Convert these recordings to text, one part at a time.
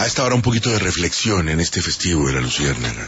A esta hora un poquito de reflexión en este festivo de la Luciérnaga.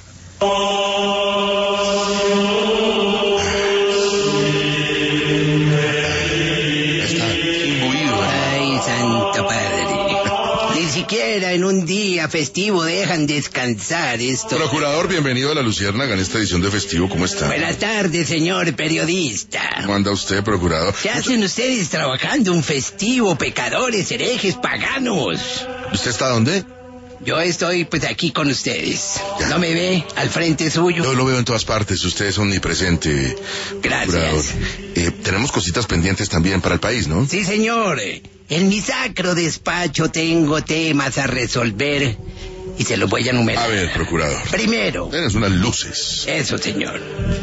Ay, santo padre. Ni siquiera en un día festivo dejan descansar esto. Procurador, bienvenido a la Luciérnaga en esta edición de festivo. ¿Cómo está? Buenas tardes, señor periodista. ¿Cómo anda usted, procurador? ¿Qué hacen ustedes trabajando un festivo, pecadores, herejes, paganos? ¿Usted está dónde? Yo estoy pues aquí con ustedes. ¿No me ve al frente suyo? Yo lo veo en todas partes, usted es omnipresente. Gracias. Tenemos cositas pendientes también para el país, ¿no? Sí, señor. En mi sacro despacho tengo temas a resolver y se los voy a enumerar. A ver, procurador. Primero. Tienes unas luces. Eso, señor.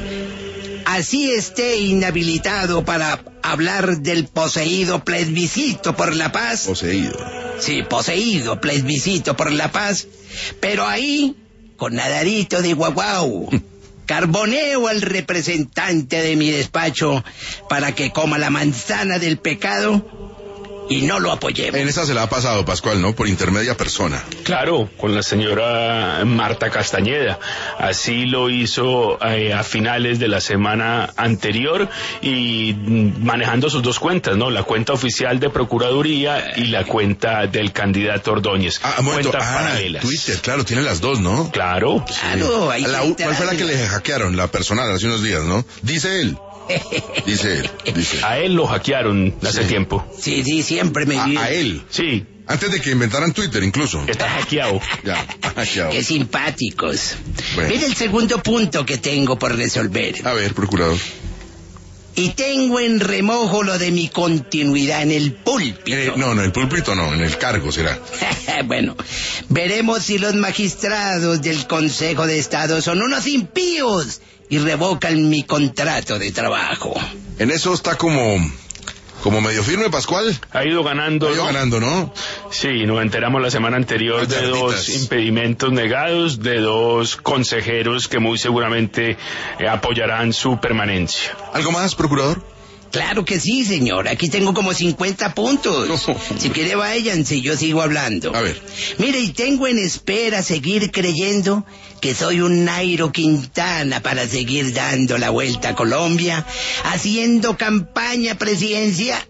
Así esté inhabilitado para hablar del poseído plebiscito por la paz. Poseído. Sí, poseído plebiscito por la paz. Pero ahí, con nadarito de guaguau, carboneo al representante de mi despacho para que coma la manzana del pecado y no lo apoyemos. En esa se la ha pasado, Pascual, ¿no? Por intermedia persona. Claro, con la señora Marta Castañeda. Así lo hizo a finales de la semana anterior y manejando sus dos cuentas, ¿no? La cuenta oficial de Procuraduría y la cuenta del candidato Ordóñez. Cuentas paralelas. Twitter, claro, tiene las dos, ¿no? Claro. Claro, ahí ¿Cuál fue la que le hackearon? La personal, hace unos días, ¿no? Dice él. Dice. A él lo hackearon hace tiempo. Sí, siempre me vi. ¿A él? Sí. Antes de que inventaran Twitter, incluso. Está hackeado. Ya, hackeado. Qué simpáticos. Bueno. Mira el segundo punto que tengo por resolver. A ver, procurador. Y tengo en remojo lo de mi continuidad en el púlpito. No, en el púlpito no, en el cargo será. Bueno, veremos si los magistrados del Consejo de Estado son unos impíos y revocan mi contrato de trabajo. En eso está como medio firme, Pascual. Ha ido ganando. ¿No? Sí, nos enteramos la semana anterior de dos impedimentos negados, de dos consejeros que muy seguramente apoyarán su permanencia. ¿Algo más, procurador? Claro que sí, señor. Aquí tengo como 50 puntos. No. Si quiere váyanse, yo sigo hablando. A ver. Mire, y tengo en espera seguir creyendo que soy un Nairo Quintana para seguir dando la vuelta a Colombia, haciendo campaña presidencia,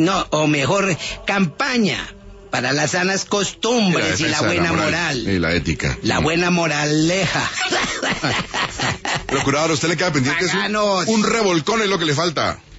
campaña para las sanas costumbres y la buena moral. Y la ética. La buena moraleja. Procurador, ¿a usted le queda pendiente? Paganos. Un revolcón es lo que le falta.